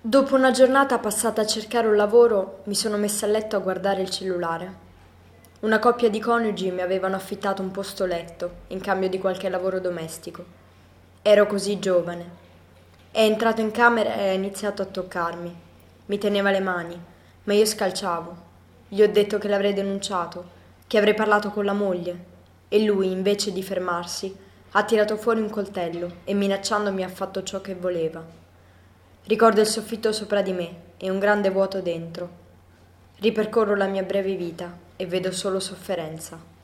Dopo una giornata passata a cercare un lavoro, mi sono messa a letto a guardare il cellulare. Una coppia di coniugi mi avevano affittato un posto letto in cambio di qualche lavoro domestico. Ero così giovane. È entrato in camera e ha iniziato a toccarmi. Mi teneva le mani, ma io scalciavo. Gli ho detto che l'avrei denunciato, che avrei parlato con la moglie, e lui, invece di fermarsi, ha tirato fuori un coltello e minacciandomi ha fatto ciò che voleva. Ricordo il soffitto sopra di me e un grande vuoto dentro. Ripercorro la mia breve vita e vedo solo sofferenza.